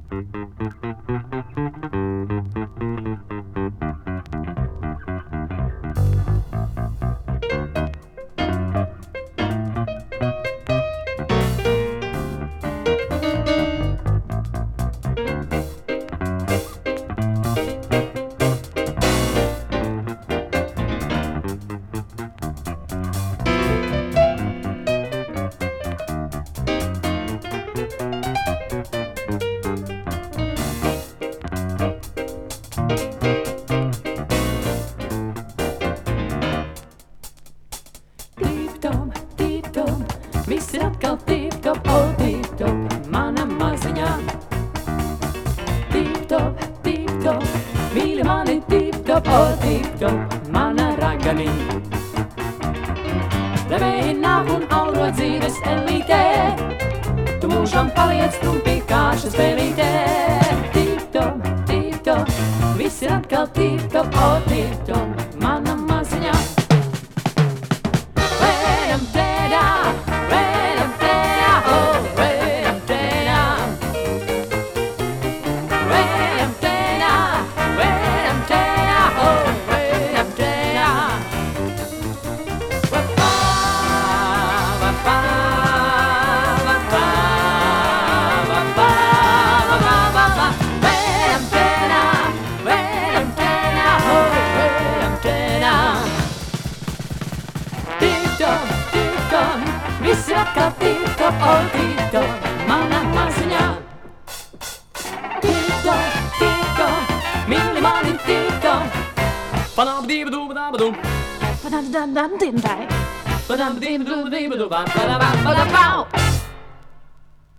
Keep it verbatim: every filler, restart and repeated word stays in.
Tip-top, tip-top, viss ir atkal tip-top, o tip-top, mana maziņā. Tip-top, tip-top, mīli mani tip-top, o tip-top, mana raganiņa. Devēji nāk un auro dzīves elītē, tu mūžam paliec trumpi kāša spēlītē. Tip-top, tip-top, viss ir atkal tip-top, o tip-top, mana maziņā. Viss ir atkal tip-top, o tip-top, mana maziņā. Tip-top, tip-top, mīli mani tip-top. Padam-dība-dūba-dāba-dū. Padam-dam-dam-dim-dai. Padam-dība-dūba-dība-dūba. Padam-dam-dam-dam-dam.